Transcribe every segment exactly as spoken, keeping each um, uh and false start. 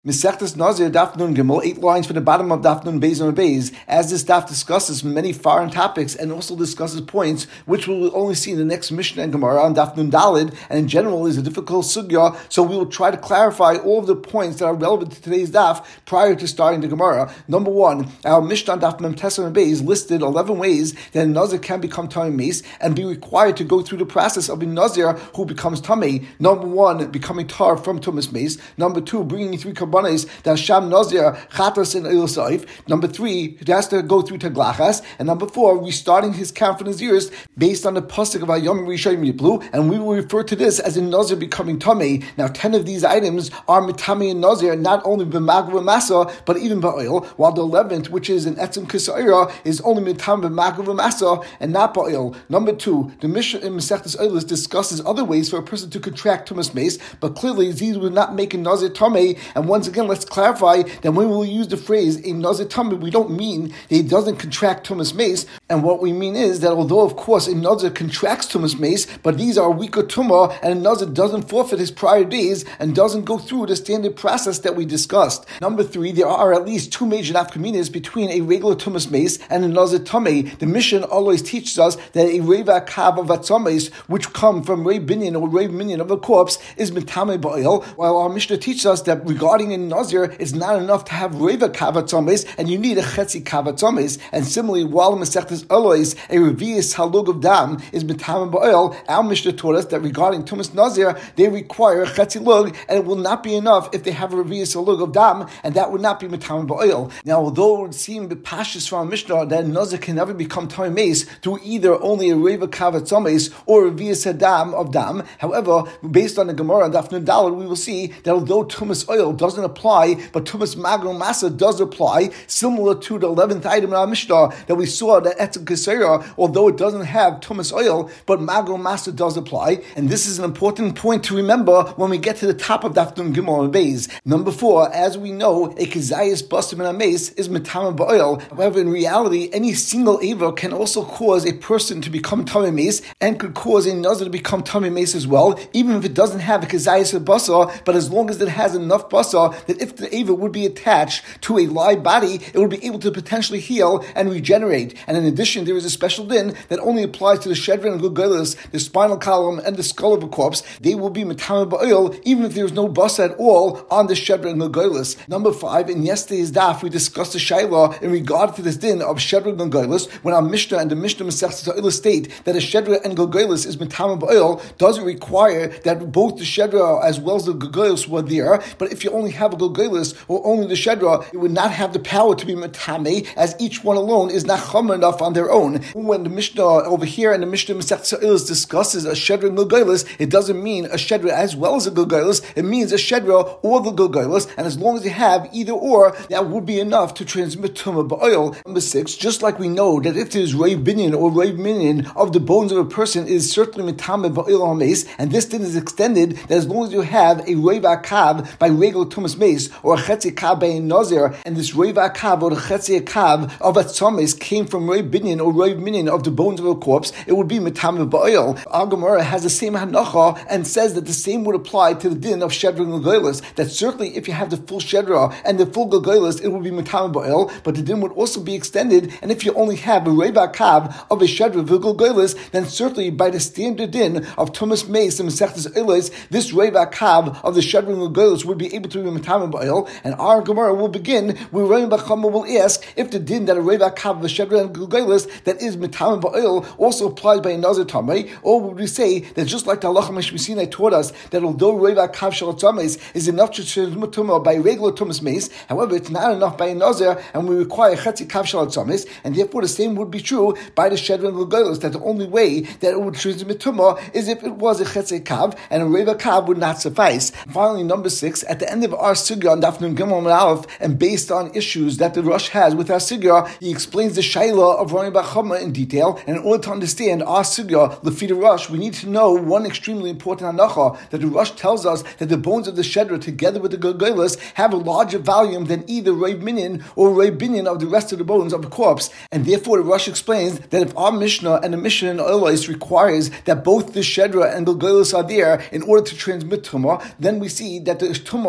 Mesechtes Nazir Daf Nun Gimel, eight lines from the bottom of Daf Nun Beis and Beis, as this daf discusses many foreign topics and also discusses points which we will only see in the next Mishnah and Gemara on Daf Nun Dalid, and in general is a difficult sugya, so we will try to clarify all of the points that are relevant to today's daf prior to starting the Gemara. Number one, our Mishnah on Daf Mem Tesem and Beis listed eleven ways that a Nazir can become Tamei Meis and be required to go through the process of a Nazir who becomes Tamei. Number one, becoming tar from Tumas Meis. Number two, bringing three that Sham Nazir Chatas and Il Saif. Number three, he has to go through Taglachas. And number four, restarting his count from his ears based on the pasuk of Ayom Rishayim Yiplu. And we will refer to this as a Nazir becoming Tamei. Now, ten of these items are Mitami and Nazir, not only b'magav Masa, but even ba'oil. While the eleventh, which is an Etzim Kisa'ira, is only Mitam b'magav Masa and not ba'oil. Number two, the Mishnah in Mesechtes Oilus discusses other ways for a person to contract Tumas Meis, but clearly these would not make a Nazir Tamei. And once again, let's clarify that when we use the phrase a Nazir Tamei, we don't mean that he doesn't contract Tumas Meis, and what we mean is that although of course a Nazir contracts Tumas Meis, but these are weaker Tumah, and a Nazir doesn't forfeit his prior days and doesn't go through the standard process that we discussed. Number three, there are at least two major nafkaminas between a regular Tumas Meis and a Nazir Tamei. The Mishnah always teaches us that a Reva Kav of Atzameis, which come from Rei Binyan or Rei Minyan of a corpse, is Mitame Ba'il, while our Mishnah teaches us that regarding a Nazir, it's not enough to have Reva Kavat Zomes, and you need a Chetzi Kavat Zomes. And similarly, while Mesechtes Elois, a Revius Halug of Dam is Mitam Ba'il, our Mishnah taught us that regarding Tumas Nazir, they require a Chetzi Lug, and it will not be enough if they have a Revius Halug of Dam, and that would not be Mitam Ba'il. Now, although it would seem Pashas from our Mishnah that a Nazir can never become Tamei Meis through either only a Reva Kavat Zomes or a Revius Hadam of Dam, however, based on the Gemara and Daf Nun Daled, we will see that although Tumas Oil doesn't apply, but Tumas Magro Masa does apply, similar to the eleventh item in our Mishnah that we saw that Etzem Kesera, although it doesn't have Tumas oil, but Magro Masa does apply. And this is an important point to remember when we get to the top of Daf Nun Gimel and Beis. Number four, as we know, a Kezayis Bastim and a Mace is Metama Ba'oil. However, in reality, any single Ava can also cause a person to become Tamei Meis and could cause a Nazir to become Tamei Meis as well, even if it doesn't have a Kezayis Basar, but as long as it has enough Basar that if the Ava would be attached to a live body, it would be able to potentially heal and regenerate. And in addition, there is a special din that only applies to the Shedrin and Gulgulis, the spinal column and the skull of a corpse. They will be Metame Ba'il, even if there is no Basa at all on the Shedrin and Gulgulis. Number five, in yesterday's daf, we discussed the Shaila in regard to this din of Shedrin and Gulgulis, when our Mishnah and the Mishnah Mesechtes Oilus state that a Shedrin and Gulgulis is Metame Ba'il, doesn't require that both the Shedra as well as the Gulgulis were there, but if you only have a Gulgulis or only the Shedra, it would not have the power to be Metame, as each one alone is not chomer enough on their own. When the Mishnah over here and the Mishnah Mesechtes Oilus discusses a Shedra and Gulgulis, it doesn't mean a Shedra as well as a Gulgulis, it means a Shedra or the Gulgulis, and as long as you have either or, that would be enough to transmit Tumah Ba'oil. Number six, just like we know that if there's Rei Binyan or Rei Minyan of the bones of a person, it is certainly Metame Ba'oil HaMeis, and this din is extended that as long as you have a Reva Kav by regular Tumas Meis or a Chetzi Kav by a Nazir, and this Reva Kav or the Chetzi Kav of a Tzomes came from Rei Binyan or Rei Minyan of the bones of a corpse, it would be Metame Ba'oil. Our Gemara has the same hanacha and says that the same would apply to the din of Shedra and Gulgulis, that certainly if you have the full Shedra and the full Gulgulis, it would be Metame Ba'oil, but the din would also be extended, and if you only have a Reva Kav of a Shedra and Gulgulis, then certainly by the standard din of Tumas Meis and Mesechtes Oilus, this Reva Kav of the Shedra and Gulgulis would be able to be Metame Ba'oil, and our Gemara will begin with Rei Bachama will ask if the din that a Reva Kav of a Shedra and Gulgulis that is Metame Ba'oil also applies by a Nazir Tamei, or would we say that just like the Halacha Mishmisina taught us that although Reva Kav Shel Tzameis is enough to transmit Tumah by regular Tumas Meis, however it's not enough by a Nazir, and we require Chetzi Kav Shel Tzameis, and therefore the same would be true by the Shedra and Gulgulis, that the only way that it would transmit Tumah is if it was a Chetzi Kav, and a Reva Kav would not suffice. Finally, number six, at the end of our Sugya on Daf Nun Gimel and Aleph, and based on issues that the Rosh has with our Sugya, he explains the Shaila of Roni Bachama in detail, and in order to understand our Sugya, Lefida Rosh, we need to know one extremely important hanacha, that the Rosh tells us that the bones of the Shedra together with the Gulgulis have a larger volume than either Rei Minyan or Rei Binyan of the rest of the bones of a corpse, and therefore the Rosh explains that if our Mishnah and the Mishnah in Oilus requires that both the Shedra and the Gulgulis are there in order to transmit Tumah, then we see that the Tumah of Shedra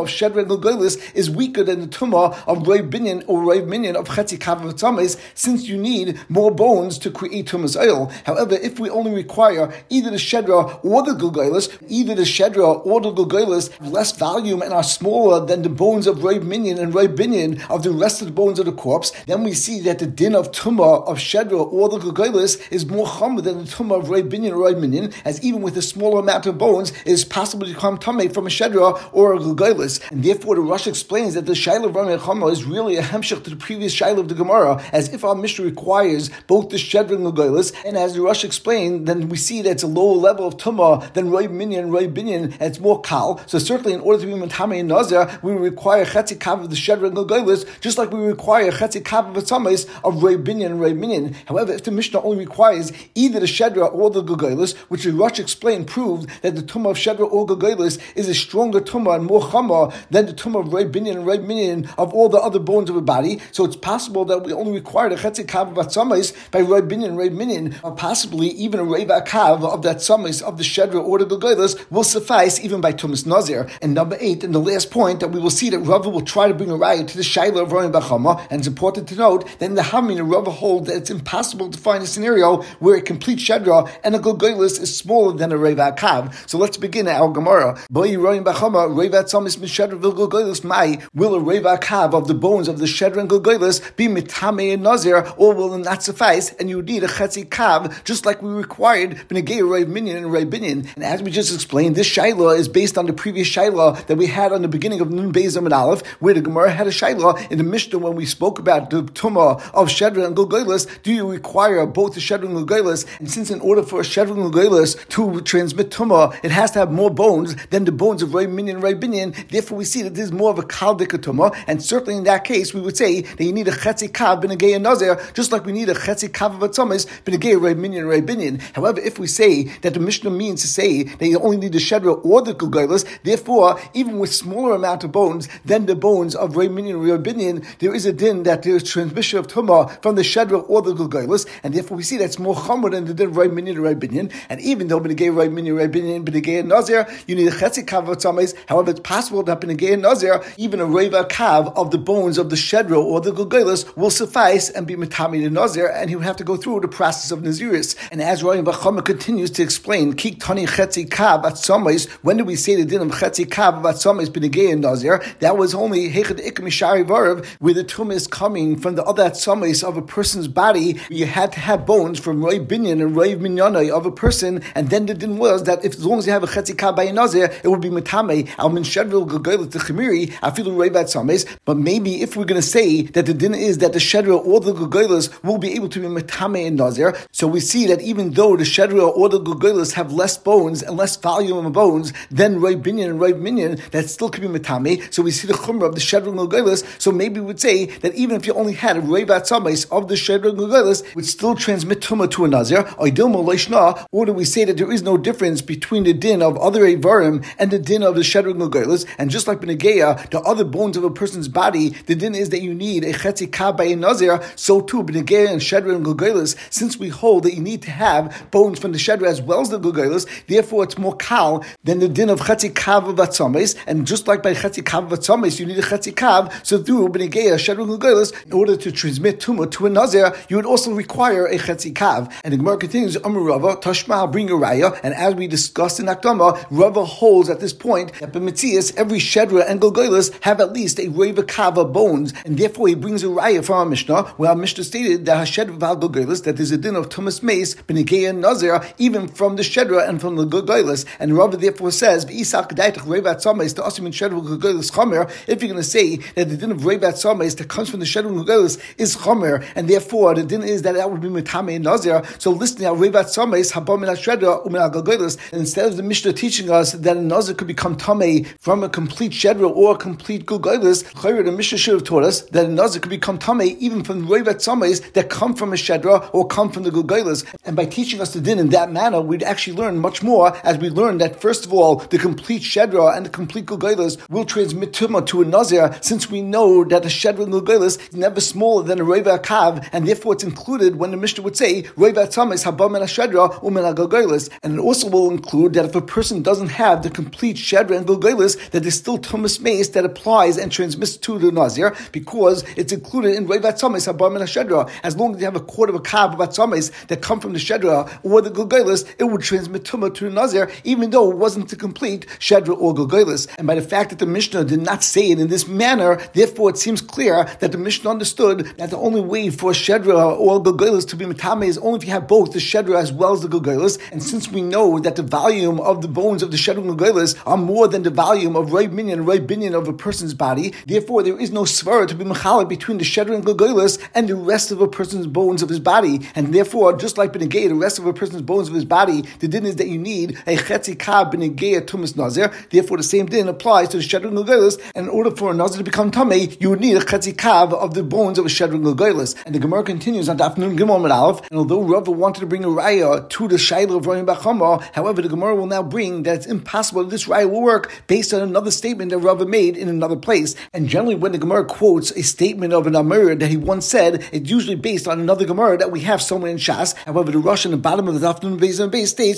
Shedra and Gilgelis is weaker than the Tumah of Rov Binyan or Rov Minyan of Chetzi Kav Vatzames, since you need more bones to create Tumah's oil. However, if we only require either the Shedra or the Gilgelis, either the Shedra or the Gilgelis have less volume and are smaller than the bones of Rov Minyan and Rov Binyan of the rest of the bones of the corpse, then we see that the din of Tumah of Shedra or the Gilgelis is more chomer than the Tumah of Rov Binyan or Rov Minyan, as even with a smaller amount of bones, it is possible to become Tameh from a Shedra or a Gilgelis. And therefore, the Rosh explains that the Shaila of Rami Chama is really a hemshech to the previous Shaila of the Gemara, as if our Mishnah requires both the Shedra and Gilgelis, and as the Rosh explained, then we see that it's a lower level of Tumah than Rov Minyan and Rov Binyan, and it's more kal. So certainly, in order to be Tameh and Nazir, we require Chetzi Kav of the Shedra and Gilgelis, just like we require Chetzi Kav of Vatzames of Rov Binyan and Rov Minyan. However, if the Mishnah only requires either the Shedra or the Gilgelis, which the Rosh explained proved that the Tumah of Shedra or Gilgelis is a stronger Tumah and more Chama than the Tumah of Rov Binyan and Rov Minyan of all the other bones of a body. So it's possible that we only require the Chetzi Kav of Vatzames by Rov Binyan and Rov Minyan, or possibly even a Reva Kav of that Tzames of the Shedra or the Gilgelis will suffice even by Tumas Nazir. And number eight, and the last point, that we will see that Rava will try to bring a riot to the Shaila of Rami Bachama, and it's important to note that in the Hamin, Rava hold that it's impossible to find a scenario where a complete Shedra and a Gilgelis is smaller than a Reva Kav. So let's begin our Gemara. Will a Reva Kav of the bones of the Shedra and Gilgelis be Mitame and Nazir, or will it not suffice, and you need a Chetzi Kav, just like we required B'negei Rov Minyan and Rov Binyan? And as we just explained, this Shaila is based on the previous Shaila that we had on the beginning of Nun Beis Amud Aleph, where the Gemara had a Shaila in the Mishnah when we spoke about the Tumah of Shedra and Gilgelis. Do you require both the Shedra and Gilgelis? And since in order for a Shedra and Gilgelis to transmit Tumah, it has to have more bones than the bones of Rov Minyan and Rov Binyan, therefore we see that there's more of a Kaldika Tumah, and certainly in that case we would say that you need a Chetzi Kav B'negei and Nazir, just like we need a Chetzi Kav of Atzames B'negei Rov Minyan and Rov Binyan. However, if we say that the Mishnah means to say that you only need the Shedra or the Gilgelis, therefore, even with smaller amount of bones than the bones of Rov Minyan and Rov Binyan, there is a din that there is transmission of Tumah from the Shedra or the Gilgelis, and therefore we see that's more chomer than the din of Rov Minyan and Rov Binyan. And even though B'negei Rov Minyan and Rov Binyan B'negei and Nazir, you need a Chetzi Kav of Atzames. However, it's possible that B'negei and Nazir, even a Reva Kav of the bones of the Shedra or the Gilgelis will suffice and be Mitami the Nazir, and he would have to go through the process of Naziris. And as Rami Bachama continues to explain, Kik Tani Chetzi Kav Atzames, when do we say the din of Chetzi Kav Atzames B'negei and Nazir? That was only Hechad Ik Mishari Varav, where the tumah is coming from the other Atzames of a person's body. You had to have bones from Rov Binyan and Rov Minyanai of a person, and then the din was that if as long as you have a Chetzi Kav by a Nazir, it would be Mitame Al Min Shedra Gilgelis the Chimiri Afilu Rov Atzames. But maybe if we're going to say that the din is that the Shedra or the Gilgelis will be able to be Mitame and Nazir, so we see that even though the Shedra or the Gilgelis have less bones and less volume of bones than Rov Binyan and Rov Minyan, that still could be Mitame. So we see the Chumrah of the Shedra and Gilgelis. So maybe we would say that even if you only had a Rov Atzames of the Shedra and Gilgelis, would still transmit Tumah to a Nazir. Or do we say that there is no difference between the din of other Avarim and the din of the Shedra and Gilgelis? And just like B'negeya, the other bones of a person's body, the din is that you need a Chetzi Kav by a Nazir. So too, B'negeya and Shedra and Gilgelis, since we hold that you need to have bones from the Shedra as well as the Gilgelis, therefore it's more kal than the din of Chetzi Kav of Atzames. And just like by Chetzi Kav of Atzames, you need a Chetzi Kav. So through B'negeya, Shedra and Gilgelis, in order to transmit Tumah to a Nazir, you would also require a Chetzi Kav. And the Gemara continues, Amar Rava, Tashma, bring a raya. And as we discussed in Akdama, Rava holds at this point that B'metzias, every Shedra and Gilgelis have at least a Reva Kav of bones, and therefore he brings a raya from our Mishnah, where our Mishnah stated that Hashedra Val Gilgelis, that there's a din of Tumas Mace, B'negeya and Nazir, even from the Shedra and from the Gilgelis. And Rava therefore says, B'Isak Daitach Reva Atzames, the Asim in Shedra Gilgelis Chomer, if you're going to say that the din of Reva Atzames that comes from the Shedra Gilgelis is Chomer, and therefore the din is that that would be Mitame and Nazir. So listen now, Reva Atzames, Haba Min HaShedra, Umin HaGilgelis, and instead of the Mishnah teaching us that a Nazir could become Tameh from a complete Shedra or a complete Gilgelis, the Mishnah should have taught us that a Nazir could become Tameh even from Reva Atzames that come from a Shedra or come from the Gilgelis. And by teaching us the din in that manner, we'd actually learn much more, as we learned that first of all, the complete Shedra and the complete Gilgelis will transmit Tumah to a Nazir, since we know that a Shedra and Gilgelis is never smaller than a Reva Kav, and therefore it's included when the Mishnah would say Reva Atzames Haba Min HaShedra Umin HaGilgelis. And it also will include that if a person doesn't have the complete Shedra and Gilgelis, that there's still tumas mace that applies and transmits to the nazir because it's included in reivat tzamis habar min hashedra. As long as you have a quarter of a kav of tzamis that come from the shedra or the gulgulus, it would transmit tumah to the nazir, even though it wasn't the complete shedra or gulgulus. And by the fact that the Mishnah did not say it in this manner, therefore it seems clear that the Mishnah understood that the only way for shedra or gulgulus to be metame is only if you have both the shedra as well as the gulgulus. And since we know that the volume of the bones of the shedra and gulgulus are more than the volume of Ray Binyan and Ray Binyan of a person's body, therefore there is no svara to be mechalek between the shedra and gulgulus and the rest of a person's bones of his body. And therefore, just like benegay, the rest of a person's bones of his body, the din is that you need a chetzi kav benegay tumas nazir. Therefore, the same din applies to the shedra and gulgulus. And in order for a nazir to become tamei, you would need a chetzi kav of the bones of a shedra and gulgulus. And the Gemara continues on Daf Nun Gimel Amud Aleph. And although Rava wanted to bring a raya to the shayla of Rami Bachama, however, the Gemara will now bring that it's impossible that this raya will work based on another statement that Rava made in another place. And generally, when the Gemara quotes a statement of an Amir that he once said, it's usually based on another Gemara that we have somewhere in Shas. However, the Rosh in the bottom of the Daf Nun Beis and Beis states,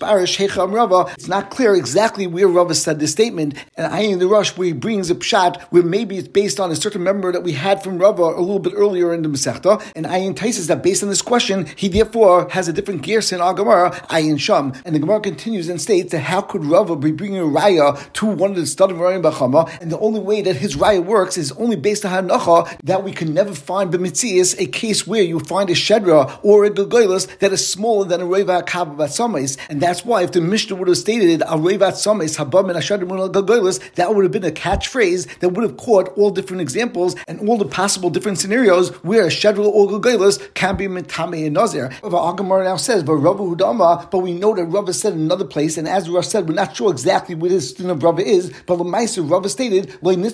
Rava. It's not clear exactly where Rava said this statement. And I in the Rosh where he brings a pshat where maybe it's based on a certain member that we had from Rava a little bit earlier in the Masechta. And Ayin Taisis that based on this question, he therefore has a different gears in our Gemara, Ayin Sham. And the Gemara continues and states that how could Rava be bringing a raya to one of the stud of Rami Bachama? And the only way that his raya works is only based on hanacha that we can never find b'mitzias a case where you find a shedra or a gulgulus that is smaller than a reivat kav batzamis. And that's why if the Mishnah would have stated a reivat tzamis habam and a shedra gulgulus, that would have been a catchphrase that would have caught all different examples and all the possible different scenarios where a shedra or gulgulus can be mitame and nazir. Our Gemara now says, but Rava Hudama, but we know that Rava said in another place, and as Rava said, we're not sure exactly what this din of Rava is, but L'maisa Rava stated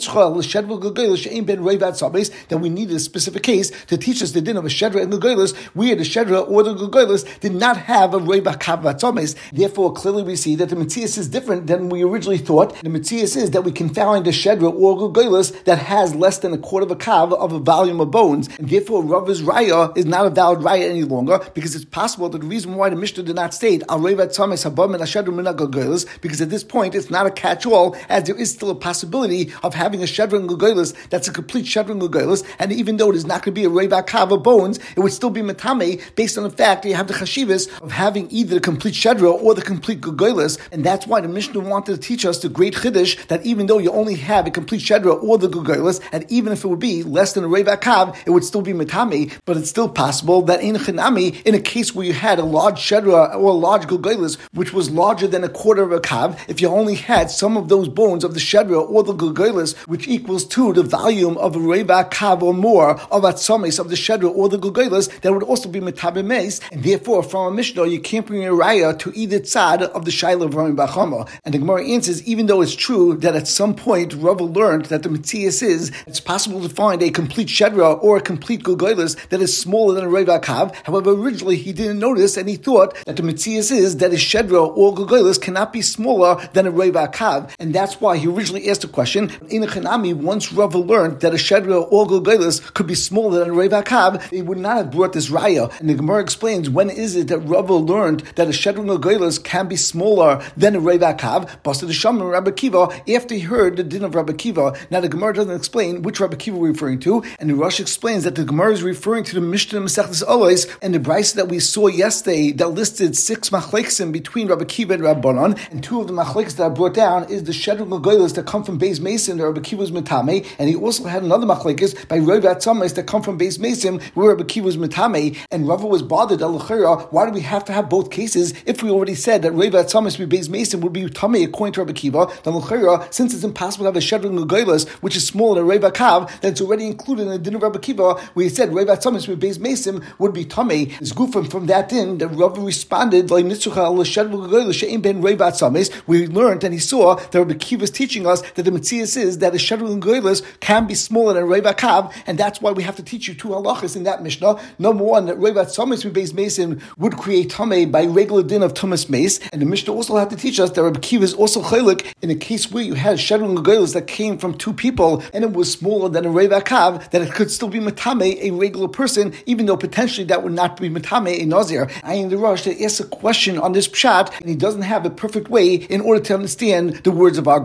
that we needed a specific case to teach us the din of a shedra and gulgulus, where the shedra or the gulgulus did not have a reivat kav batzamis. Therefore, clearly we see that the Metzias is different than we originally thought. The Metzias is that we can find a shedra or gulgulus that has less than a quarter of a kav of a volume of bones, and therefore Rava's raya is not a valid raya any longer, because it's possible that the reason why the Mishnah did not state al reivat tzamis habam and a shedra min gulgulus, because at this point it's not a catch-all, as there is still a possibility of having a shedra and gulgulus that's a complete shedra and gulgulus, and even though it is not going to be a reivat kav of bones, it would still be metame based on the fact that you have the chashivas of having either the complete shedra or the complete gulgulus. And that's why the Mishnah wanted to teach us the great chiddush that even though you only have a complete shedra or the gulgulus, and even if it would be less than a reivat kav, it would still be metame. But it's still possible that in chinami, in a case where you had a large shedra or a large gulgulus which was larger than a quarter of a kav, if you only had some of those bones of the shedra or the gulgulus, which equals to the volume of a reivat kav or more of atzamis of the shedra or the gulgulus, that would also be metabe meis, and therefore from a Mishnah you can't bring a raya to either tzad of the shayla of Rami Bachama. And the Gemara answers, even though it's true that at some point Rava learned that the Metzias is it's possible to find a complete shedra or a complete gulgulus that is smaller than a reivat kav. However, originally he didn't notice, and he thought that the Metzias is that a shedra or gulgulus cannot be smaller than a reivat kav, and that's why he originally asked the question. In a Chanami, once Rava learned that a shedra or gulgulus could be smaller than a reivat kav, he would not have brought this raya. And the Gemara explains, when is it that Rava learned that a shedra and gulgulus can be smaller than a reivat kav? Basta the Shama Rabbi Kiva, after he heard the din of Rabbi Kiva. Now the Gemara doesn't explain which Rabbi Kiva we're referring to, and the Rosh explains that the Gemara is referring to the Mishnah Masechtas Olos and the brayso that we saw yesterday that listed six machleksim between Rabbi Kiva and Rabbanan, and two of the machlekes that I brought down is the shedra and gulgulus that come from Beis Mason, that Rabbi Kiva was metame, and he also had another machlekes by reivat tzamis that come from Beis Mason where Rabbi Kiva was metame, and Rava was bothered. Why do we have to have both cases if we already said that reivat tzamis with Beis Mason would be tamei according to Rabbi Kiva? Then since it's impossible to have a shedra and gulgulus which is smaller than a reivat kav, then it's already included in the din of Rabbi Kiva where he said reivat tzamis with Beis Mason would be tamei. It's gufim from that din that Rava responded where he learned and he saw that Rabbi Kiva is teaching us that the Metzias is that a shedra and gulgulus can be smaller than a reivat kav, and that's why we have to teach you two halachas in that Mishnah. Number one, that reivat tzamis with Beis Mason would create tamei by regular din of tumas mace, and the Mishnah also had to teach us that Rabbi Kiva is also chaylik in a case where you had a shedra and gulgulus that came from two people and it was smaller than a reivat kav, that it could still be metame a regular person, even though potentially that would not be metame a nazir. I in the Rosh that asks a question on this pshat, and he doesn't have a perfect way in order to understand the words of our Gemara.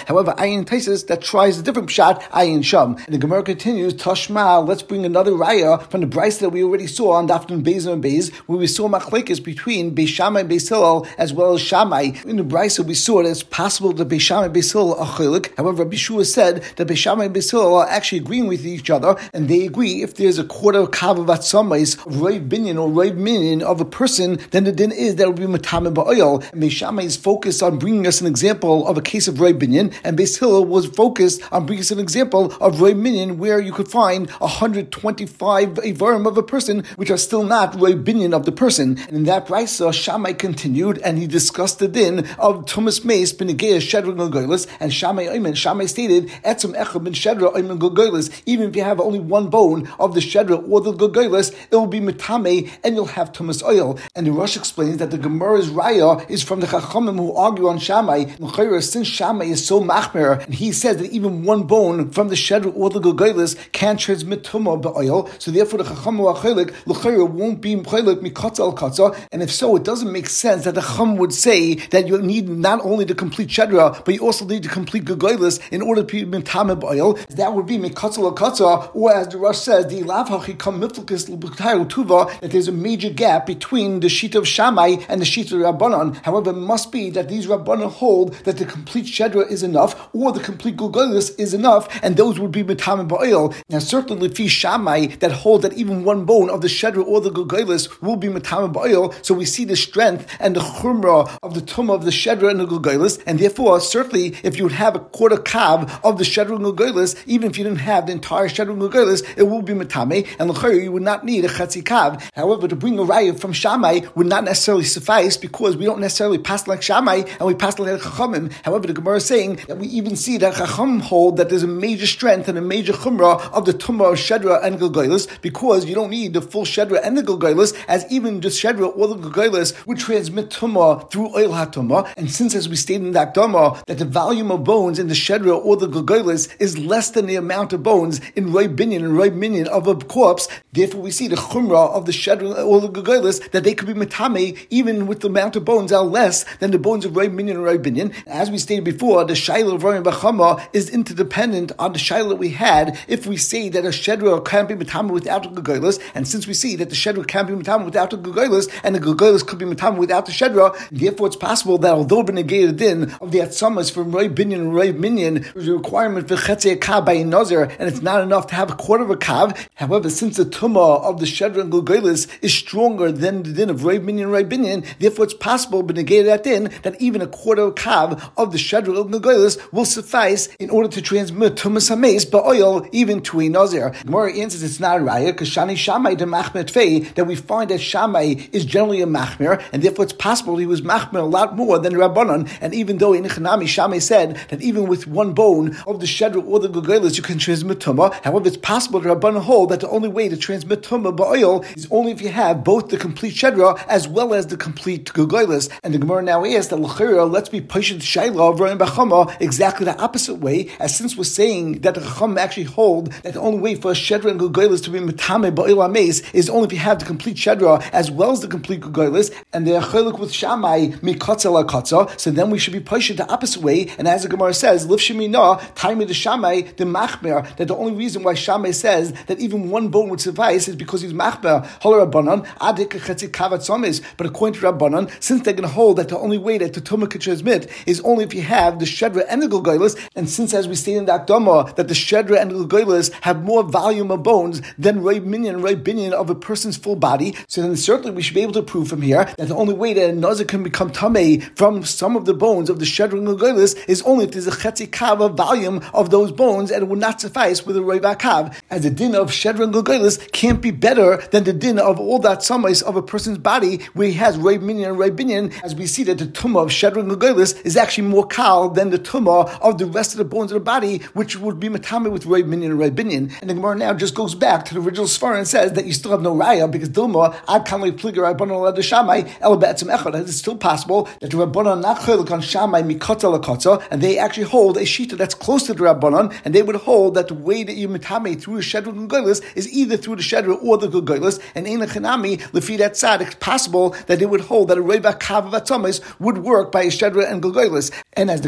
However, Ayin Taisis that tries a different pshat, Ayin Sham. And the Gemara continues, Tashma, let's bring another raya from the Bryce that we already saw on Daf Nun Beis and Beis, where we saw machlekes between Beis Shammai and Beis Hillel as well as Shammai. In the Bryce we saw that it's possible that Beis Shammai and Beis Hillel are chilik. However, Rabbi Shua said that Beis Shammai and Beis Hillel are actually agreeing with each other, and they agree if there's a quarter kav of atzamais, roiv binyan or roiv minyan of a person, then the din is that will be matame ba'oil. And Beis Shammai is focused on bringing us an example of a case of roiv binyan, and Beis Hillel was focused on bringing us an example of roiv minyan where you could find one hundred twenty-five ivarim of a person which are still not roiv binyan of the person. And in that brisa, Shammai continued and he discussed the din of Tumas Meis ben Negea Shedra Gilgolis, and Shammai Oymen, Shammai stated, Etzem Echad ben Shedra Oymen Gilgolis, even if you have only one bone of the Shedra or the Gilgolis, it will be Metame and you'll have Tumas oil. And the Rosh explains that the Gemara's Raya is from the Chachamim who argue on Shammai. Since Shammai is so machmer, and he says that even one bone from the Shedra or the Gilgolis can transmit Tumah ba'oil, so therefore the Chachamim Achelik, L'chayra won't be Mchaylik Mikatza al Katza, and if so, it doesn't make sense that the Chum would say that you need not only the complete Shedra, but you also need the complete Gilgolis in order to be Metame ba'oil. That would be Mikatza al Katza, or as the Rosh says, the Lav Hachikam Miflikis L'B'Tayru Tuva, that there's a major gap between the sheet of Shammai and the sheet of Rabbanan. However, it must be that these Rabbanan hold that the complete Shedra is enough, or the complete Gilgolis is enough, and those would be Metame ba'oil. Now, certainly, Fi Shammai that hold that even one bone of the Shedra or the Gilgolis will be Metame ba'oil, so we see the strength and the chumrah of the tumah of the Shedra and the Gilgolis, and therefore, certainly, if you would have a quarter kav of the Shedra and Gilgolis, even if you didn't have the entire Shedra and Gilgolis, it will be Metame, and l'chayr you would not need a chatzi kav. However, to bring a raya from Shammai would not necessarily suffice, because we don't necessarily pass like Shammai, and we pass like Chachamim. However, the Gemara is saying that we even see that Chachamim hold that there's a major strength and a major chumrah of the tumah of Shedra and Gilgolis, because you don't need the full Shedra and the Gilgolis, as even the Shedra or the Gilgolis would transmit tumah through oil hatumah. And since, as we stated in the Akdama, that the volume of bones in the Shedra or the Gilgolis is less than the amount of bones in Roy Binyan and Roy Minyan of a corpse, therefore we see the chumrah of the Shedra or the Gilgolis that they could be metame even with the amount of bones are less than the bones of Roy Minyan and Roy Binyan. As we stated before, the Shaila of Roy Bachama is interdependent on the Shaila that we had if we say that a Shedra can't be metame without the Gilgolis, and since we see that the Shedra can't be metame without the Gilgolis, and the Gilgolis could be metame without the Shedra, therefore it's possible that although the negated din of the Atzamas from Roy Binyan and Roy Minyan is a requirement for Chetzei Kav by a Nazir, and it's not enough to have a quarter of a Kav. However, since the Tumah of the Shedra and Gilgolis is stronger than the din of Roy Minyan and Roy Binyan, therefore it's possible, but negated that din, that even a quarter of a Kav of the Shedra and Gilgolis will suffice in order to transmit Tumas HaMeis ba'oil even to a Nazir. Gemara answers it's not a raya, because Shani Shammai de Machmer Tfei, that we find that Shammai is generally a Machmer, and therefore it's possible he was Machmer a lot more than Rabbanan. And even though in Ichanami Shammai said that even with one bone of the Shedra or the Gilgolis you can transmit Tumah, however it's possible that Rabbanan hold that the only way to transmit Tumah ba'oil is only if you have both the complete Shedra as well as the complete Gilgolis. And the Gemara now asks that l'chira, let's be patient Shaila of Royan Bachama exactly the opposite way, as since we're saying that the Chacham actually hold that the only way for a Shedra and Gilgolis to be Metame ba'oil HaMeis is only if you have the complete Shedra as well as the complete Gilgolis, and they're chilik with Shammai mikatza la katza, so then we should be patient the opposite way, and as the Gemara says, Lif Shemina, Taimi the Shammai, the Machmer, that the only reason why Shammai says that even one bone would suffice is because he's Machmer, Hola Rabbanan, Adik Chetzi Kavat Somis, but according to Rabbanan, since they're going to hold that the only way that the Tumah could transmit is only if you have the Shedra and the Gilgolis, and since as we stated in the Akdama, that the Shedra and the Gilgolis have more volume of bones than Roy Minyan and Roy Binyan of a person's full body, so then certainly we should be able to prove from here that the only way that a Nazir can become Tamei from some of the bones of the Shedra and Gilgolis is only if there's a Chetzi Kav of volume of those bones, and it would not suffice with a Roy Kav, as the din of Shedra and Gilgolis can't be better than the din of all that summais of a person's body where he has Roy Minyan and Roy Binyan, as we see that the Tumah of Shedra and Gilgolis is actually more kal than the Tumah of the rest of the bones of the body, which would be Matame with Roy Minyan and Roy Binyan. And the Gemara now just goes back to the original Sfar and says that you still have no raya, because Dilma, Ad Kanli Pligar Rabbanon Led Shammai, El Be'etzem Echad, it's still possible that the Rabbanon not chelik on Shammai mikata lakata, and they actually hold a shita that's close to the Rabbanon, and they would hold that the way that you Matame through the Shedra and Gilgolis is either through the Shedra or the Gilgolis, and Ein Lechanami, Lefi that side, it's possible that they would hold that a Reva Kav of Atzomis would work by a Shedra and Gilgolis. And as the Gemara says,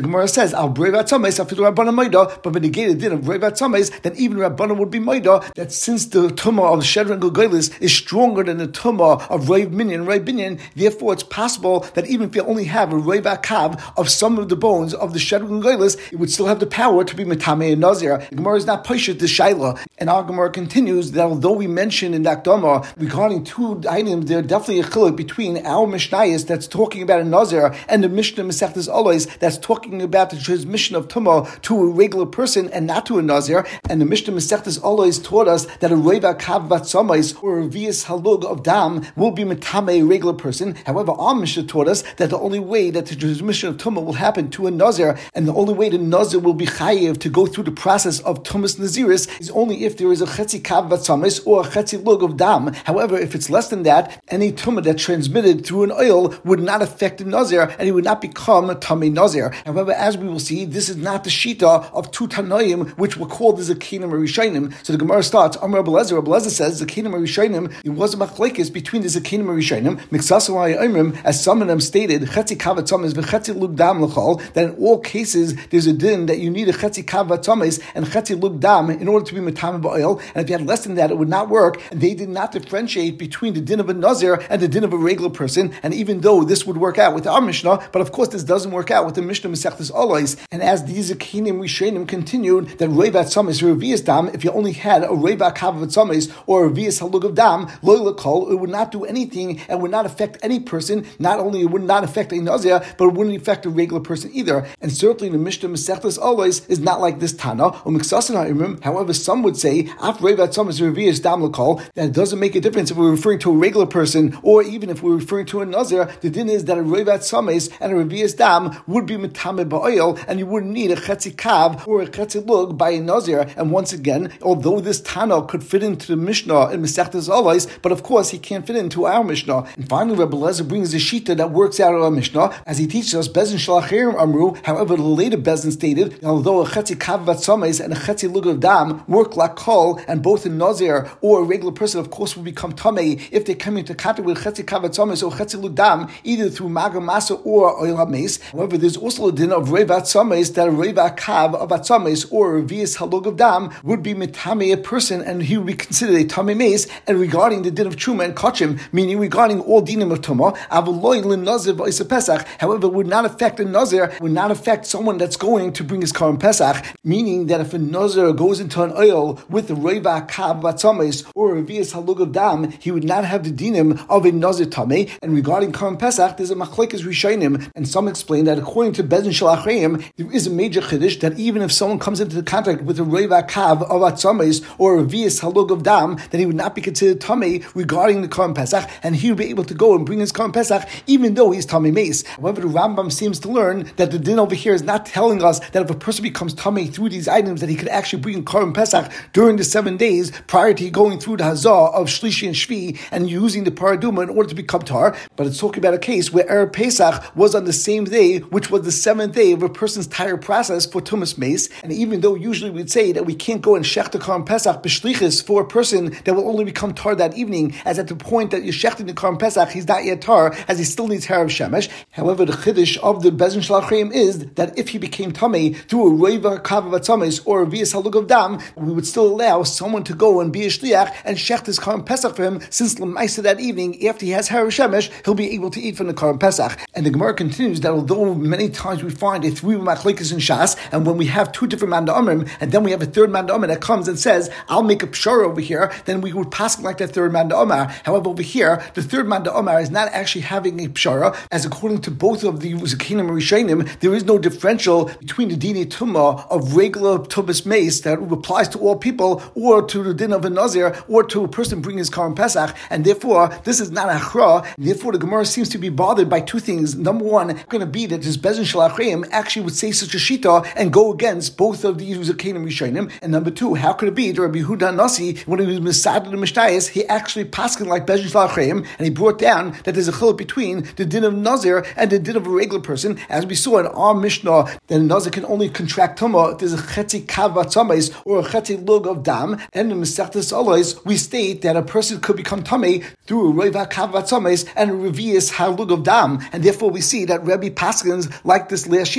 says, Al Breva Tzameis, Afilu Rabbana Maida, but when the gate din of Breva Tzameis, then even Rabbana would be Maida, that since the Tumah of Shedron Gilgelis is stronger than the Tumah of Reiv Minyan, Reiv Binyan, therefore it's possible that even if you only have a Reiv Akav of some of the bones of the Shedron Gilgelis, it would still have the power to be Metame and Nazir. The Gemara is not Paishat the Shaila, and our Gemara continues that although we mentioned in that Dama regarding two items, there are definitely a chiluk between our Mishnayos that's talking about a Nazir and the Mishnah Masechtas Olos that's talking about the transmission of Tumah to a regular person and not to a Nazir. And the Mishnah Masechtas Olos taught us that a Reiva Kav Vatsamais or a Vias Halug of Dam will be Metame, a regular person. However, our Mishnah taught us that the only way that the transmission of Tumah will happen to a Nazir, and the only way the Nazir will be chayiv to go through the process of Tumas Naziris is only if there is a Chetzi Kav Vatsamais or a Chetzi Lug of Dam. However, if it's less than that, any Tumah that transmitted through an oil would not affect the Nazir, and he would not become a Tamei Nazir. However, as we will see, this is not the Shita of two Tanoim, which were called the Zakinim Rishainim. So the Gemara starts, Amar Rabbi Lezer, Rabbi Lezer says, Zakinim Rishainim, it was a machlekes between the Zakinim Rishainim, Miksasu Ayimrim, as some of them stated, Chetzi Kavat Tzames, V'Chetzi Lug Dam L'chol, that in all cases, there's a din that you need a Chetzi Kavat Tzames and Chetzi Lug Dam in order to be Metam Ba'il, and if you had less than that, it would not work, and they did not differentiate between the din of a Nazir and the din of a regular person, and even though this would work out with our Mishnah, but of course this doesn't work out with the Mishnah Masechtas Olos, and as these Zakinim Rishonim continued, that Reivat Tzames or Revias Dam, if you only had a Reivat Kavat Tzames or a Revias Halug of Dam, Lo L'Kol, it would not do anything and would not affect any person. Not only it would not affect a Nazir, but it wouldn't affect a regular person either. And certainly the Mishnah Masechtas Olos is not like this Tana. However, some would say, Af Reivat Tzames or Revias Dam L'Kol, that it doesn't make a difference if we're referring to a regular person or even if we're referring to a Nazir. The din is that a Reivat Tzames and a Revias Dam would be Metame Ba'oil, and you wouldn't need a Chetzi Kav or a Chetzi Lug by a Nazir. And once again, although this Tana could fit into the Mishnah in Masechtas Olos, but of course he can't fit into our Mishnah. And finally, Rabbi Lezer brings a shita that works out of our Mishnah, as he teaches us, Bezin Shalachirim Amru, however the later Bezin stated, although a Chetzi Kav Vatzames and a Chetzi Lug of Dam work like Kol, and both a Nazir or a regular person, of course, will become Tamei if they come into contact with Chetzi Kav Vatzames or Chetzi Lug Dam, either through Maga Masa or Oil HaMeis. However, there's also a din of Reivat Tzames that a Reivat Kav of Atzames or a Revias Halug of Dam would be Metame a person, and he would be considered a Tamei Meis. And regarding the din of Truma and Kachim, meaning regarding all dinim of Tumah, Avaloi L'Nazir V'Isa Pesach, however, would not affect a Nazir, would not affect someone that's going to bring his Karim Pesach, meaning that if a Nazir goes into an oil with a Reivat Kav Atzames or a Revias Halug of Dam, he would not have the dinim of a Nazir Tamei. And regarding Karim Pesach, there's a machlekes Rishonim, and some explain that according to Bezin Shalachreim, there is a major chiddush that even if someone comes into contact with a Reivat Kav of Atzames or a Revias Halug of Dam, then he would not be considered Tamei regarding the Karim Pesach, and he would be able to go and bring his Karim Pesach even though he's Tamei Meis. However, the Rambam seems to learn that the din over here is not telling us that if a person becomes Tamei through these items, that he could actually bring Karim Pesach during the seven days prior to going through the Hazah of Shlishi and Shvi and using the Paraduma in order to become Tar. But it's talking about a case where Erev Pesach was on the same day, which was the seventh day of a person's entire process for Tumas Meis. And even though usually we'd say that we can't go and shech the Karim Pesach b'shlichus for a person that will only become Tar that evening, as at the point that you're shechting the Karim Pesach, he's not yet Tar, as he still needs Harav Shemesh. However, the chiddush of the Bezin Shalachreim is that if he became Tamei through a Reiva Kav Atzames or a Revias Halug of Dam, we would still allow someone to go and be a shliach and shecht his Karim Pesach for him, since l'maisa that evening, after he has Harav Shemesh, he'll be able to eat from the Karim Pesach. And the Gemara continues that although many times we find a three machlekes in Shas, and when we have two different man da'amrim, and then we have a third man da'amr that comes and says, I'll make a pshara over here, then we would pass like that third man da'amr. However, over here, the third man da'amr is not actually having a pshara, as according to both of the Zakinim and Rishonim, there is no differential between the dini tumah of regular tubas mace that applies to all people, or to the din of a nazir, or to a person bringing his Karim Pesach, and therefore, this is not a achra. Therefore, the Gemara seems to be bothered by two things. Number one, it's going to be that this Bezin Shalachreim actually would say such a shita and go against both of these Zakinim and Rishonim. And number two, how could it be that Rabbi Yehuda Nasi, when he was Misad the Mishnayos, he actually paskin like Bezin Shalachreim, and he brought down that there's a chiluk between the din of nazir and the din of a regular person, as we saw in our Mishnah, that a nazir can only contract tumah if there's a chetzi kav atzames or a chetzi lug of dam, and in Masechtas Olos we state that a person could become tamei through a reiva kav atzames and a revius halug of dam, and therefore we see that Rebbe paskins like this last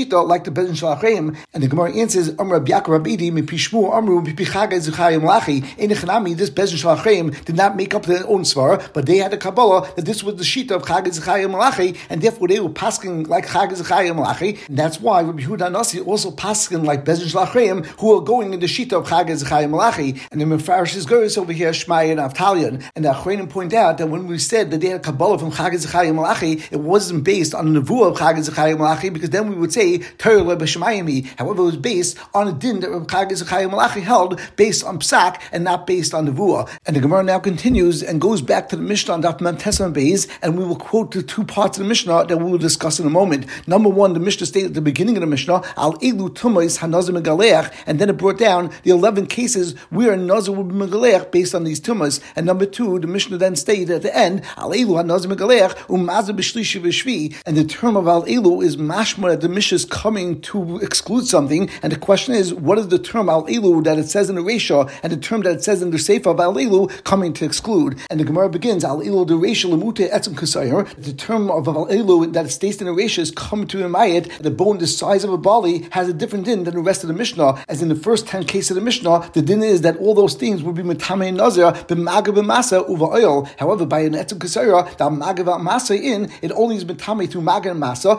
shita like the Bezin Shalachim, and the Gemara answers, Amr Rabbi Yaakov Rabbi Mi Pishmu Amru Pichaga Zuchayim Malachi. In the Chanami, this Bezin Shalachim did not make up their own svara, but they had a Kabbalah that this was the shita of Chag Zuchayim Malachi, and therefore they were pasking like Chag Zuchayim Malachi, and that's why Rabbi Yehuda Nasi also pasking like Bezin Shalachim, who are going in the shita of Chag Zuchayim Malachi, and the Mefarsh's girls over here Shmai and Avtalion, and the Achronim point out that when we said that they had a Kabbalah from Chag Zuchayim Malachi, it wasn't based on the Nevuah of Chag Zuchayim Malachi, because then we would say Torah Lebeshemayimi. However, it was based on a din that Chag Zuchayim Malachi held based on Psak and not based on Nevuah. And the Gemara now continues and goes back to the Mishnah on Daf Mem Tesam Beis, and we will quote the two parts of the Mishnah that we will discuss in a moment. Number one, the Mishnah stated at the beginning of the Mishnah, Al Elu Tumais Hanazim Megaleach, and then it brought down the eleven cases where Nazir would be Megaleach based on these tumas. And number two, the Mishnah then stated at the end, Al Elu Hanazim Megaleach Umazah B'Shlishi V'Shvi, and the term of Al Elu is mashma that the Mishnah is coming to exclude something, and the question is, what is the term Al Elu that it says in the Reisha, and the term that it says in the Sefer of Al Elu coming to exclude? And the Gemara begins, Al Elu the Reisha Lemute Etzem Kasayir, the term of Al Elu that it states in the Reisha is coming to Imayat, the bone the size of a bali has a different din than the rest of the Mishnah, as in the first ten cases of the Mishnah, the din is that all those things would be Metame Nazir, B'Magav B'Masa Uva Oil. However, by an Etzem Kasayir, the Magav Masa in, it only is Metame through Magav and Masa.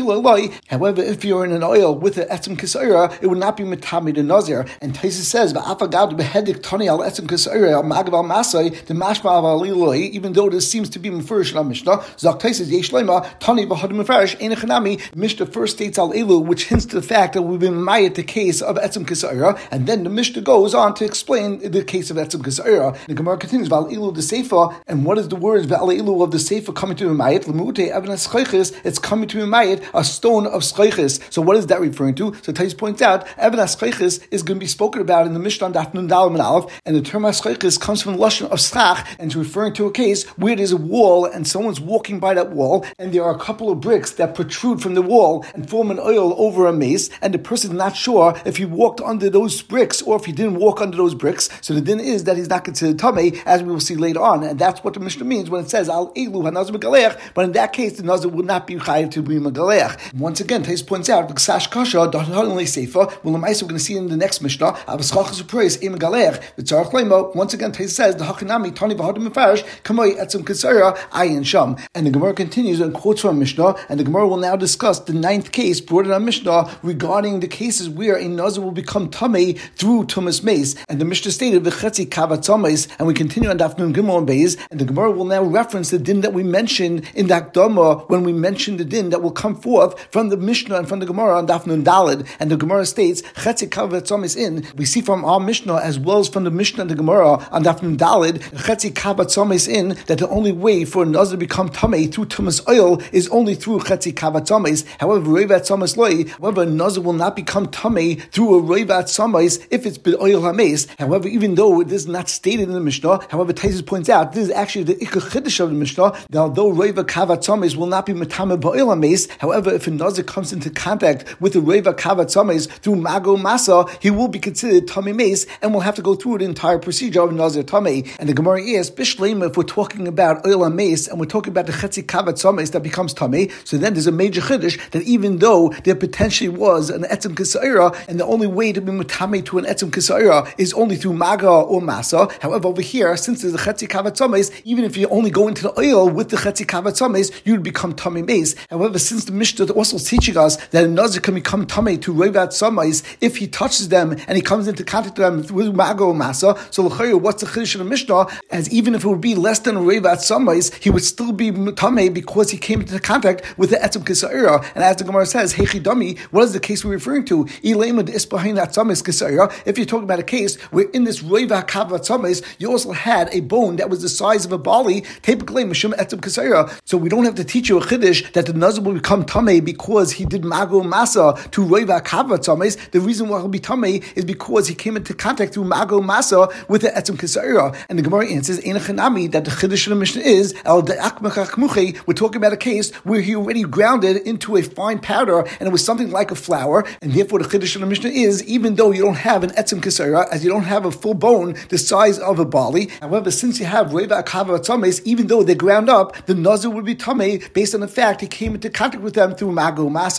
However, if you're in an oil with an Etzem Kasayir, it would not be Metame the Nazir. And Taisa says, V'Afagad Behedik Tani al Etzem Kasayir al Magav al Masai, the Mashma al Iloi, even though this seems to be Mefurish in our Mishnah, Zak Taisa Yesh Lema, Tani V'Had Mefarish, Ein Echanami, Mishnah first states al Elu, which hints to the fact that we've been mayat the case of Etzem Kasayir, and then the Mishnah goes on to explain the case of Etzem Kasayir. The Gemara continues, Val Elu the Sefer, and what is the words Val Elu of the Sefer coming to Mayat? Lemute Evan Scheiches, it's coming to Mayat, a stone of Scheiches. So what is that referring to? So Tais points out, Evan Scheiches is going to be spoken about in the Mishnah Daf Nun Daled and Aleph, and the term Scheiches comes from the lashon of Schach, and it's referring to a case where there's a wall and someone's walking by that wall, and there are a couple of bricks that protrude from the wall and form an oil over a mace, and the person is not sure if he walked under those bricks or if he didn't walk under those bricks. So the din is that he's not considered tamei, as we will see later on, and that's what the Mishnah means when it says Al Elu Hanazir Megalech. But in that case, the Nazir would not be chayiv to be Megalech. Once again, Tais points out Ksash Kasha Dahanli Seifa. Well, the Ma'aser we're going to see in the next Mishnah. Avaschachas Upreis Im Megalech. The Tzarach Leimo. Once again, Tais says the Hachinami Tani V'Hadim Mefarish Kamoi Etzem Kesara Ayin Sham. And the Gemara continues and quotes from Mishnah, and the Gemara will now discuss the ninth case brought in our Mishnah regarding the cases where a Nazir will become tamei through tumas mace. And the Mishnah stated v'chetzi kavat tamais, and we continue on Daf Nun Gimel and Beis, and the Gemara will now reference the din that we mentioned in the Akdama when we mentioned the din that will come forth from the Mishnah and from the Gemara on Daf Nun Daled. And the Gemara states chetzi kavat tamais in. We see from our Mishnah as well as from the Mishnah and the Gemara on Daf Nun Daled chetzi kavat tamais in, that the only way for a Nazir to become tamei through tumas oil is only through chetzi kavat tamais. However, roivat tamais loy. However, a Nazir will not become tamei through a roivat tamais if it's been oil hames. However, even though it is not stated in the Mishnah, however, Taisus points out this is actually the ikar chiddush of the Mishnah. That although roivat kavat tamais will not be metame ba'oil hames, however, if a Nazir comes into contact with the roivat kavat tamais through mago masa, he will be considered tamei mace and will have to go through the entire procedure of Nazir tamei. And the Gemara is bishleim if we're talking about oil hames and we're talking about the chetzi kavat tamais that becomes tamei. So then there's a major chiddush that even though there potentially was an etzem kisayra, and the only way to be metame to an etzem kisayra is only through maga or masa. However, over here, since there's a chetzi kavat tamais, even if you only go into the oil with the chetzi kavat tamais, you'd become tamei mace. However, since the Mishnah also is teaching us that a Nazir can become tamei to roivat tamais if he touches them and he comes into contact with them with maga or masa, so l'chayr, what's the chiddush of the Mishnah? As even if it would be less than a roivat tamais, he would still be tamei because he came into contact with the etzem kisayra. And as the Gemara says, Heichidami, what is the case we're referring to? If you're talking about a case where in this roiva kavat tamis, you also had a bone that was the size of a bali, so we don't have to teach you a chiddush that the Nazir will become tamei because he did mago masa to roiva kavat tamis. The reason why he'll be tamei is because he came into contact through mago masa with the etzem kisayra. And the Gemara answers, Ein Chanami, that the chiddush of the Mishnah is al de'akmachachmuchi. We're talking about a case where he already ground it into a fine powder and it was something like a flour, and therefore the chiddush of the Mishnah is even though you don't have an etzem kisayra, as you don't have a full bone the size of a bali, however, since you have roiva kavat tamis, even though they're ground up, the Nazir would be tamei based on the fact he came into contact with them through mago masa.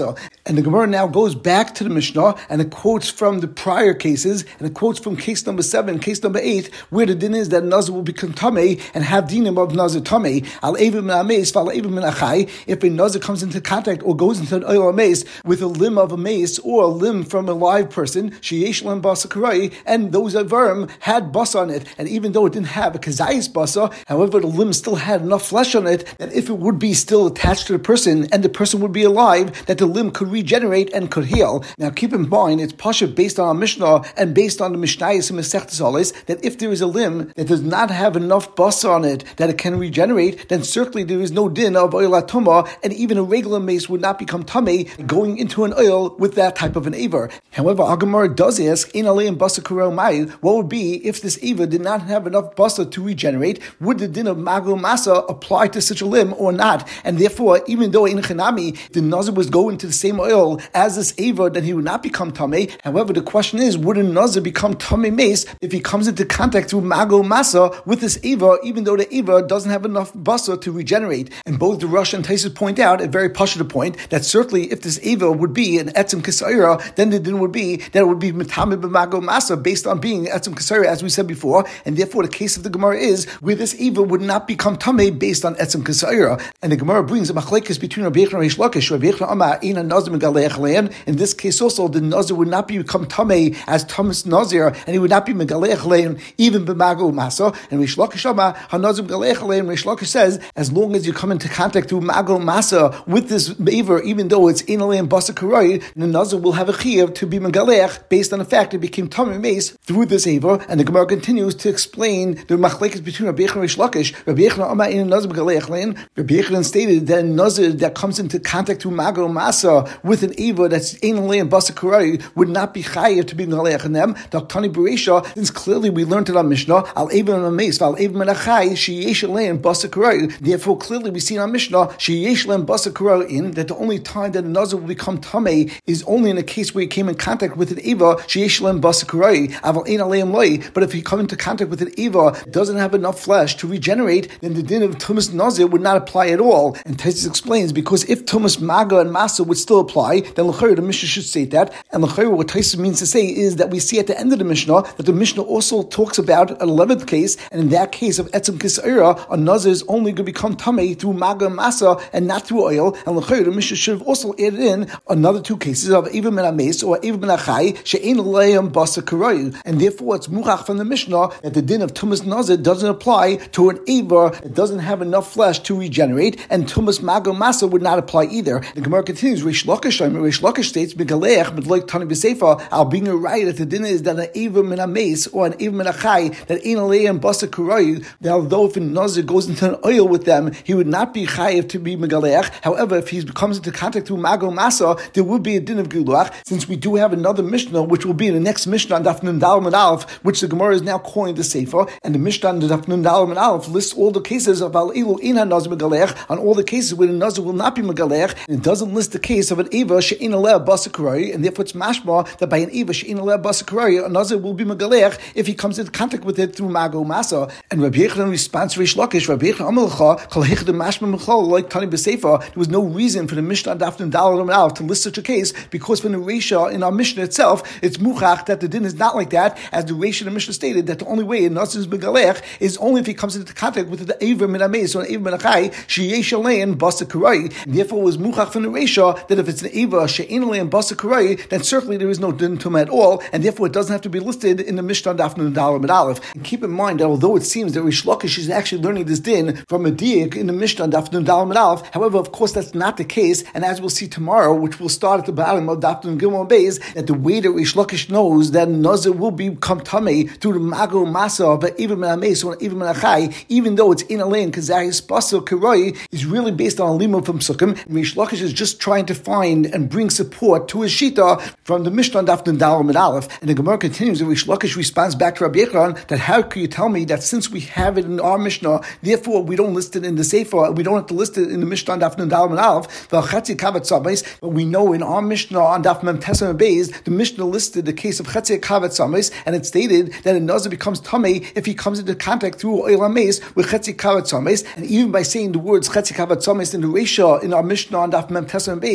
Masa. And the Gemara now goes back to the Mishnah and it quotes from the prior cases and it quotes from case number seven, case number eight, where the din is that Nazir will become Tameh and have dinim of Nazir Tameh. Al Evim min Ames, Val Evim min Achai. If a Nazir comes into contact or goes into an oil mace with a limb of a mace or a limb from a live person, Sheyesh Lam Basa Karai, and those Avarim had bus on it, and even though it didn't have a Kazayis Basa, however, the limb still had enough flesh on it that if it would be still attached to the person and the person would be alive, that the limb could regenerate and could heal. Now keep in mind, it's Pasha based on a Mishnah and based on the Mishnayos and Masechtas Alis, that if there is a limb that does not have enough basa on it that it can regenerate, then certainly there is no din of oil atuma, and even a regular mace would not become tamei going into an oil with that type of an aver. However, Agamar does ask, in alei and basa kurel mai, what would be if this aver did not have enough basa to regenerate? Would the din of magul masa apply to such a limb or not? And therefore, even though in Chanami the nazir was going to the same oil as this aver, then he would not become tamei. However, the question is, would a nazir become tamei mace if he comes into contact through magul masa with this aver, even though the aver doesn't have enough basa to regenerate? And both the Rosh and Taisus point out a very pashut point that certainly if this aver would be an etzem kisayra, then the din would be that it would be mitame b'magul masa based on being etzem kisayra, as we said before, and therefore the case of the Gemara is where this aver would not become tamei based on etzem kisayra. And the Gemara brings a machlekes between Rabbi Yechon and Reish Lakish. Rabbi Yechon Amar Eina Nazir Megalech Lein. In this case also, the nazir would not become tamei as Thomas Nazir, and he would not be Megalech Lein even b'magul masa. And Reish Lakish Amar HaNazir Megalech Lein. Reish Lakish says, as long as you come into contact through magul masa with this aver, even though it's inalei and basa karai, the nazir will have a chiyuv to be megalech based on the fact it became tamei mace through this aver. And the Gemara continues to explain the machlekes between Rabbi Yechon and Reish Lakish. Rabbi Yechon Amar in nazir megalech lein. Rabbi Yechon stated that a nazir that comes into contact through magul masa with an aver that's inalei and basa karai would not be chayiv to be megalech in them. Daktani Bereisha, since clearly we learned it on Mishnah, al aver and mace, al aver and achai, sheyesh alei and basa karai. Therefore, clearly we see in our Mishnah, sheyesh alei and basa karai, in that the only time that a nazir will become tamei is only in a case where he came in contact with an eva sheyesh alei and basa karai. Aval ein aleim loy. But if he come into contact with an eva doesn't have enough flesh to regenerate, then the din of tumas nazir would not apply at all. And Taisus explains, because if tumas maga and masa would still apply, then l'chayr the Mishnah should state that. And l'chayr what Taisus means to say is that we see at the end of the Mishnah that the Mishnah also talks about an eleventh case, and in that case of etzem kisayra, a nazir is only going to become tamei through maga and masa and not through oil. And l'chayr the Mishnah should have also added in another two cases of eva min ames or eva min achai she'ein leim basa karai. And therefore it's muchach from the Mishnah that the din of tumas nazir doesn't apply to an eva that doesn't have enough flesh to regenerate, and tumas maga masa would not apply either. The Gemara continues, Reish Lakish, Reish Lakish states, Megalech, Medloik Tani B'Sefa, I'll bring a right that the din is that an eva min ames or an eva min achai that ein leim basa karai, that although if a nazir goes into an oil with them, he would not be chayiv to be megalech. However, if he comes into contact through magul masa, there will be a din of gilach, since we do have another Mishnah, which will be in the next Mishnah on Daf Nun Daled Amud Aleph, which the Gemara is now calling the Sefer, and the Mishnah on Daf Nun Daled Amud Aleph lists all the cases of al elu ein nazir megalech, on all the cases where the nazir will not be megalech, and it doesn't list the case of an eva she'ein alei basa karai, and therefore it's mashma that by an eva she'ein alei basa karai, a nazir will be megalech if he comes into contact with it through magul masa. And Rabbi Yechon responds to Reish Lakish, Rabbi Yechon Amalcha, Kol Hechad Mashma Mechol, like Tani B'Sefa, there was no reason for the Mishnah Daf Nun Daled Amud Aleph to list such a case, because from the Reisha in our Mishnah itself, it's muchach that the din is not like that, as the Reisha in the Mishnah stated that the only way a nazir is megalech is only if he comes into contact with the aver min ames or an aver min achai sheyesh alei and basa karai. Therefore, it was muchach from the Reisha that if it's an aver she'ein alei and basa karai, then certainly there is no din to him at all, and therefore it doesn't have to be listed in the Mishnah Daf Nun Daled Amud Aleph. And keep in mind that although it seems that Reish Lakish is actually learning this din from a diak in the Mishnah Daf Nun Daled Amud Aleph, however, of course, that's not the case, and as we'll see tomorrow, which will start at the bottom of Daf Nun Gimel Beis, that the way that Reish Lakish knows that nazir will become tamei through the magul masa, but even min ames or even min achai, even though it's in alein kazayis basa karai, is really based on a limud from Sukkim. Reish Lakish is just trying to find and bring support to his shita from the Mishnah Daf Nun Daled Amud Aleph. And the Gemara continues, and Reish Lakish responds back to Rabbi Yechon that how can you tell me that since we have it in our Mishnah, therefore we don't list it in the Sefer, we don't have to list it in the Mishnah Daf Nun Daled Amud Aleph, but we know in our Mishnah on Daf Mem Tesam Beis, the Mishnah listed the case of Chetzi Kavet Samis, and it stated that a nazir becomes tamei if he comes into contact through oil ames with Chetzi Kavet Samis. And even by saying the words Chetzi Kavet Samis in the Reisha in our Mishnah on Daf Mem Tesam Beis,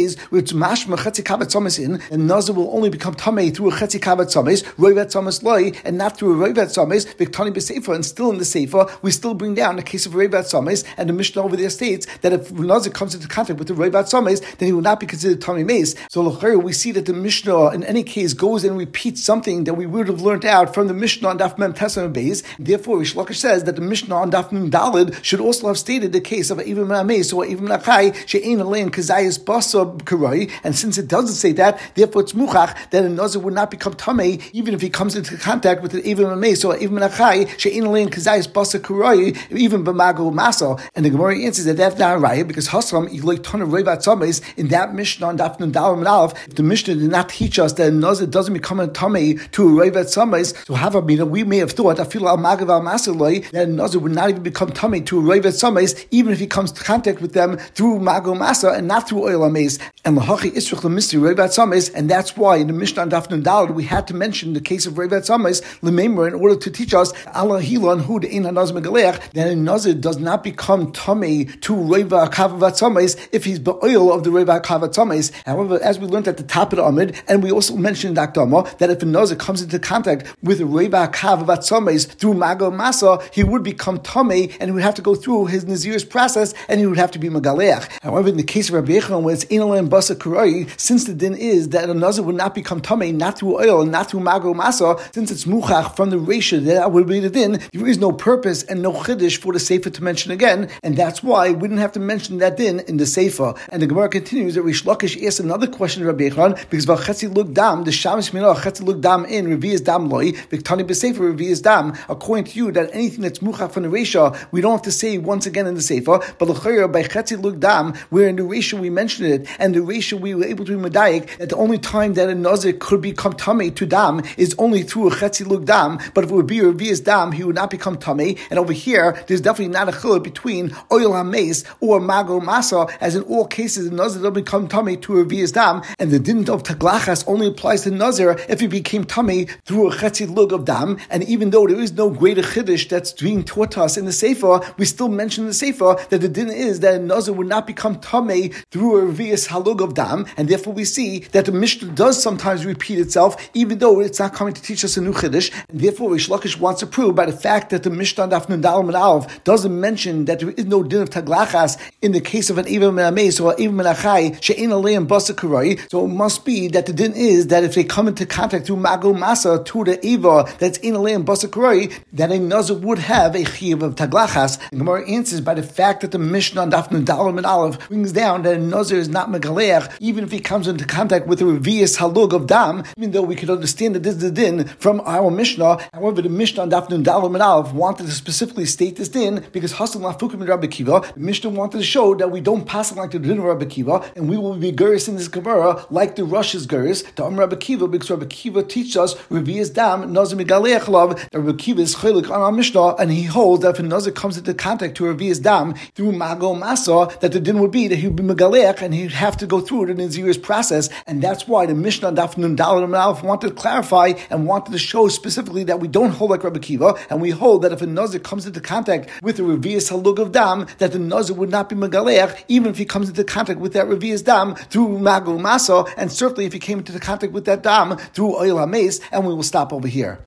Beis, which mashma chetzi kavat tzomis in, and nazir will only become tamei through a chetzi kavat tzomis, roivat tzomis loy, and not through a roivat tzomis, viktani b'seifa, and still in the seifa, we still bring down the case of roivat tzomis, and the Mishnah over there states that if nazir comes into contact with the roivat tzomis, then he will not be considered tamei meis. So l'chayr, we see that the Mishnah in any case goes and repeats something that we would have learned out from the Mishnah on Daf Mem Tesam Beis. Therefore, Rish Lakish says that the Mishnah on Daf Mem Dalid should also have stated the case of Even Meis or Even Achai she'ein alein kazayis basa karoi. And since it doesn't say that, therefore it's muchach that a nazir would not become tamei even if he comes into contact with an Even Meis or Even Achai she'ein alein kazayis basa karoi, even b'mago masa. And the Gemara answers that that's not right because Hasram like ton of reivat tzameis in that Mishnah on Daf Mem Dalid and Aleph. The Mishnah did not teach us that a nazir doesn't become a tamei to a reivat tzameis. So have a we may have thought I feel al magav al masaloi that a nazir would not even become tamei to a reivat tzameis even if he comes to contact with them through mago masa and not through oil amaze. And lahachi isrich lemistri reivat tzameis, and that's why in the Mishnah on Daf Nun Daled we had to mention the case of reivat tzameis lememra in order to teach us ala hilon hu de ein hanaz megaleach that a nazir does not become tamei to reivat kavavat tzameis if he's oil of the reivat kavavat tzameis. However, as we learned at the top of the Amid, and we also mentioned in Akdama that if a nazir comes into contact with a reivat kavavat tzameis through mago masa, he would become tamei and he would have to go through his nazir's process and he would have to be megaleach. However, in the case of Rabbi Yechon, where it's inalim basa karai, since the din is that a nazir would not become tamei not through oil and not through mago masa, since it's muchach from the ratio that would be the din, there is no purpose and no chiddush for the sefer to mention again, and that's why we didn't have to mention that din in the sefer. And the Gemara continues that Rish Lakish asked another question to Rabbi Yechon because v'chetzi lug dam the shamis minah chetzi lug dam in revi'is dam loy v'ktani b'sefer revi'is dam. According to you, that anything that's muchach from the ratio we don't have to say once again in the sefer, but l'chayra by chetzi lug dam, where in the ratio we mentioned it, and the ratio we were able to be medayik, that the only time that a nazir could become tamei to dam is only through a chetzi lug dam, but if it would be a revi'is dam, he would not become tamei. And over here, there's definitely not a chiluk between oil hameis or mago masa, as in all cases, the nazir doesn't become tamei to a revi'is dam, and the din of taglachas only applies to nazir if he became tamei through a chetzi lug of dam. And even though there is no greater chiddush that's being taught us in the sefer, we still mention in the sefer that the din is that a nazir would not become tamei through a revi'is halug of dam, and therefore we see that the Mishnah does sometimes repeat itself, even though it's not coming to teach us a new chiddush. And therefore, Rish Lakish wants to prove by the fact that the Mishnah Daf Nun Daled and Aleph doesn't mention that there is no din of taglachas in the case of an Eva Me'ameis or Eva Menachai she'ein aleim basa karai. So it must be that the din is that if they come into contact through mago masa to the Eva that's in aleim basa karai, that a nazir would have a chiyuv of taglachas. The Gemara answers by the fact that the Mishnah on Daf Nun Daled and Aleph brings down that a nazir is not megaleach even if he comes into contact with a revi'is halug of dam, even though we could understand that this is the din from our Mishnah. However, the Mishnah on Daf Nun Daled and Aleph wanted to specifically state this din because Hasan Lafukim and Rabbi Kiva, the Mishnah wanted to show that we don't pass it like the din of Rabbi Kiva, and we will be gerus in this Gemara like the Rosh is gerus to Am Rabbi Kiva, because Rabbi Kiva teaches us revi'is dam nazir megaleach lav. Rabbi Kiva is chaylik on our Mishnah, and he holds that if a nazir comes into contact to revi'is dam through mago masa, that the din would be that he would be megaleach and he'd have to go through the nazir's process, and that's why the Mishnah Daf Nun Daled and Aleph wanted to clarify and wanted to show specifically that we don't hold like Rabbi Kiva, and we hold that if a nazir comes into contact with a revi'is halug of dam, that the nazir would not be megaleach even if he comes into contact with that revi'is dam through mago masa, and certainly if he came into contact with that dam through oil hameis. And we will stop over here.